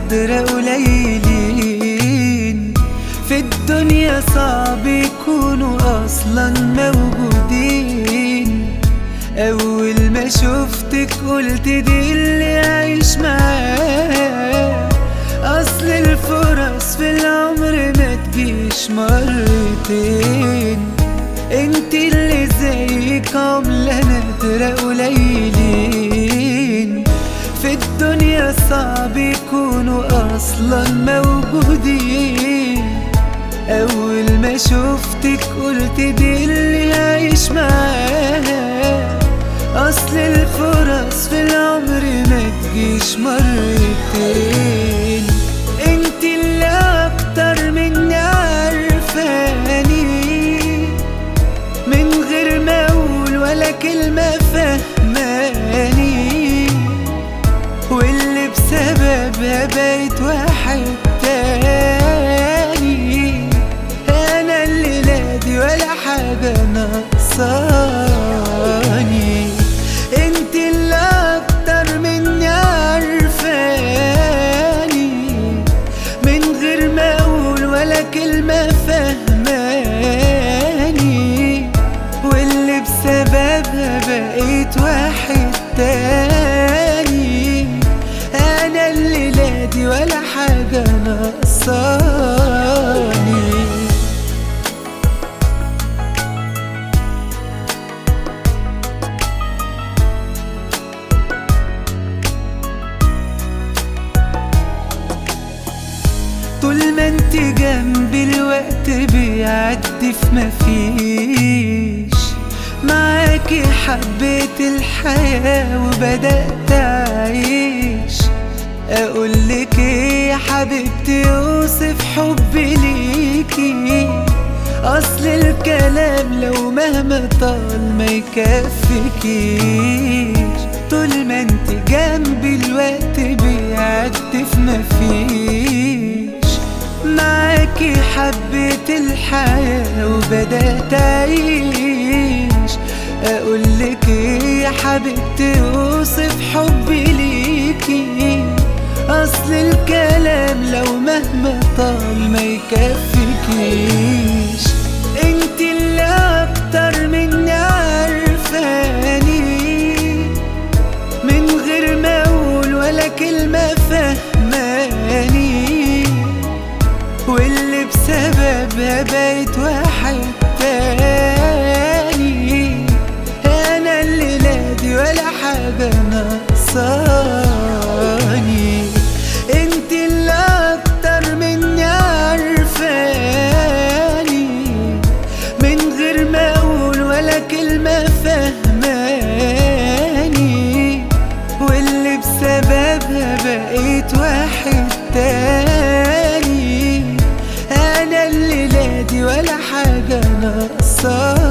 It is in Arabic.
نادرة قليلين في الدنيا، صعب يكونوا أصلا موجودين. أول ما شفتك قلت دي اللي عايش معاه، أصل الفرص في العمر ما تجيش مرتين. انت اللي زيك عملة نادرة قليلين في الدنيا، صعب يكونوا أصلا موجودين. أول ما شفتك قلت دي اللي عايش معاها، أصل الفرص في العمر ما تجيش مرتين. انت اللي أكتر مني عارفاني، من غير ما أقول ولا كلمة فهماني، واللي بسببها بقيت واحد تاني. أنا الليلة دي ولا حاجة ناقصاني، انت اللي أكتر مني عارفاني، من غير ما أقول ولا كلمة فهماني، واللي بسببها بقيت واحد تاني. أنا الليلة دي ولا حاجة ناقصاني. طول ما انت جنبي الوقت بيعدي في مفيش، معاكي حبيت الحياة وبدأت أعيش. أقولك ايه يا حبيبتي اوصف حبي ليكي، أصل الكلام لو مهما طال ما يكفيكيش. طول ما انت جنبي الوقت بيعدي في مفيش، معاكي حبيت الحياة وبدأت أعيش. أقولك ايه يا حبيبتي اوصف حبي ليكي، أصل الكلام لو مهما طال ما يكفيكيش. انت اللي أكتر مني عارفاني، من غير ما أقول ولا كلمة فهماني، واللي بسببها بقيت واحد تاني. أنا الليلة دي ولا حاجة ناقصاني، انت اللي أكتر مني عارفاني، من غير ما أقول ولا كلمة فهماني، واللي بسببها بقيت واحد تاني. أنا الليلة دي ولا حاجة ناقصاني.